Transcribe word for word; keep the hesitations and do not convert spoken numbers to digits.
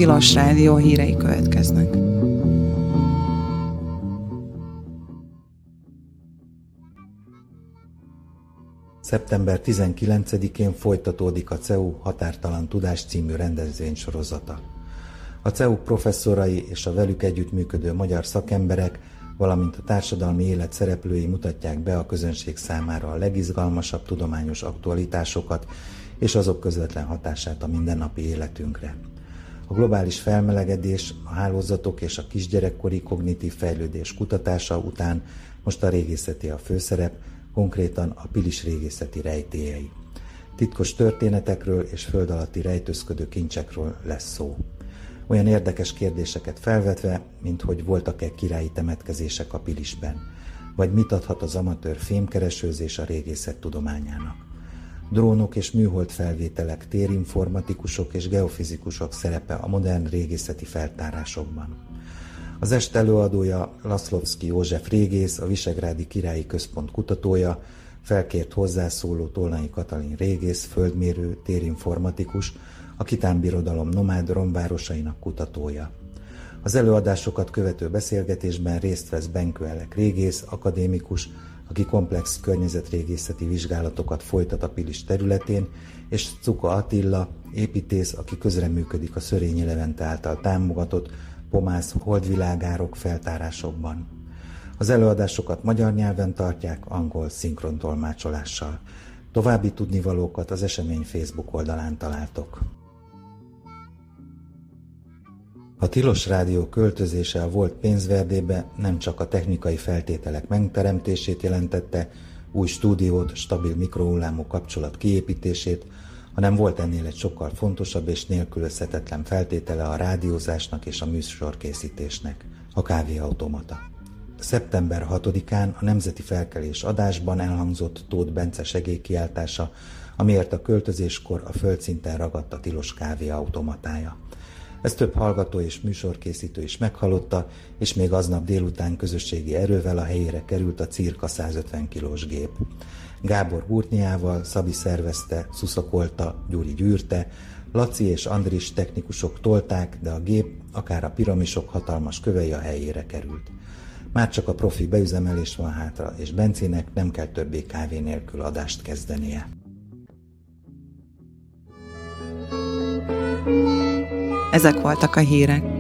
Tilos Rádió hírei következnek. szeptember tizenkilencedikén folytatódik a cé e u Határtalan Tudás című rendezvénysorozata. A cé e u professzorai és a velük együttműködő magyar szakemberek, valamint a társadalmi élet szereplői mutatják be a közönség számára a legizgalmasabb tudományos aktualitásokat és azok közvetlen hatását a mindennapi életünkre. A globális felmelegedés, a hálózatok és a kisgyerekkori kognitív fejlődés kutatása után most a régészeti a főszerep, konkrétan a Pilis régészeti rejtélyei. Titkos történetekről és föld alatti rejtőzködő kincsekről lesz szó. Olyan érdekes kérdéseket felvetve, mint hogy voltak-e királyi temetkezések a Pilisben, vagy mit adhat az amatőr fémkeresőzés a régészet tudományának. Drónok és műhold felvételek, térinformatikusok és geofizikusok szerepe a modern régészeti feltárásokban. Az est előadója Laszlovszky József régész, a Visegrádi Királyi Központ kutatója, felkért hozzászóló Tolnai Katalin régész, földmérő, térinformatikus, a Kitán Birodalom nomád romvárosainak kutatója. Az előadásokat követő beszélgetésben részt vesz Benkő Elek régész, akadémikus, aki komplex környezetrégészeti vizsgálatokat folytat a Pilis területén, és Cuka Attila, építész, aki közreműködik a Szörényi Levente által támogatott Pomász holdvilágárok feltárásokban. Az előadásokat magyar nyelven tartják, angol szinkrontolmácsolással. További tudnivalókat az esemény Facebook oldalán találtok. A Tilos Rádió költözése a volt Pénzverdébe nem csak a technikai feltételek megteremtését jelentette, új stúdiót, stabil mikrohullámú kapcsolat kiépítését, hanem volt ennél egy sokkal fontosabb és nélkülözhetetlen feltétele a rádiózásnak és a műsorkészítésnek, a kávéautomata. szeptember hatodikán a Nemzeti Felkelés adásban elhangzott Tóth Bence segélykiáltása, amiért a költözéskor a földszinten ragadt a tilos kávéautomatája. Ezt több hallgató és műsorkészítő is meghallotta, és még aznap délután közösségi erővel a helyére került a cirka százötven kilós gép. Gábor Burtniával, Szabi szervezte, szuszakolta, Gyuri gyűrte, Laci és Andris technikusok tolták, de a gép, akár a piramisok hatalmas kövei a helyére került. Már csak a profi beüzemelés van hátra, és Bencének nem kell többé kávé nélkül adást kezdenie. Ezek voltak a hírek.